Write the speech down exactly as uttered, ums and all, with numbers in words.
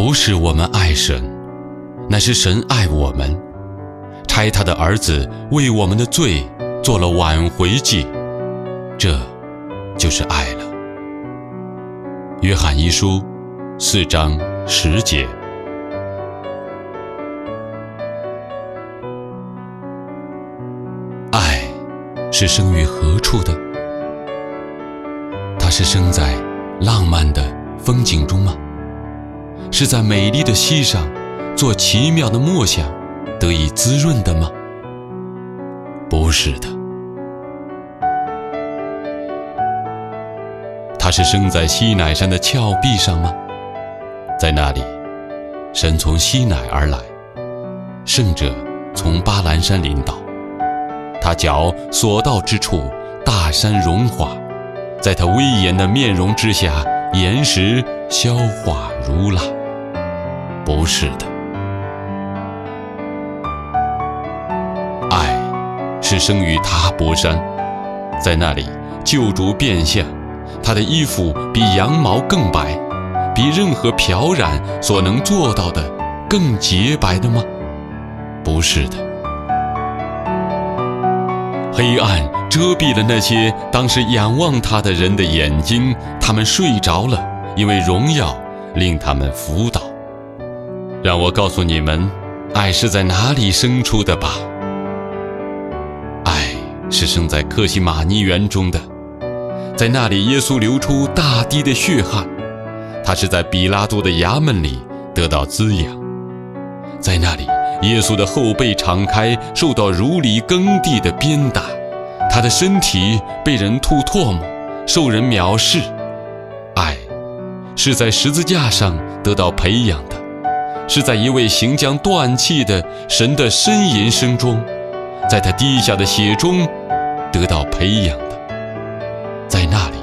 不是我们爱神，乃是神爱我们，差他的儿子为我们的罪做了挽回祭，这就是爱了。约翰一书四章十节。爱是生于何处的？它是生在浪漫的风景中吗？是在美丽的溪上做奇妙的默想得以滋润的吗？不是的。它是生在西乃山的峭壁上吗？在那里，神从西乃而来，圣者从巴兰山临到，他脚所到之处，大山融化，在他威严的面容之下，岩石消化如蜡。不是的。爱是生于塔伯山，在那里救主变相，他的衣服比羊毛更白，比任何漂染所能做到的更洁白的吗？不是的。黑暗遮蔽了那些当时仰望他的人的眼睛，他们睡着了，因为荣耀令他们伏倒。让我告诉你们，爱是在哪里生出的吧？爱是生在客西马尼园中的，在那里耶稣流出大滴的血汗，他是在比拉多的衙门里得到滋养，在那里耶稣的后背敞开，受到如犁耕地的鞭打，他的身体被人吐唾沫，受人藐视。爱是在十字架上得到培养的，是在一位行将断气的神的呻吟声中，在他滴下的血中得到培养的，在那里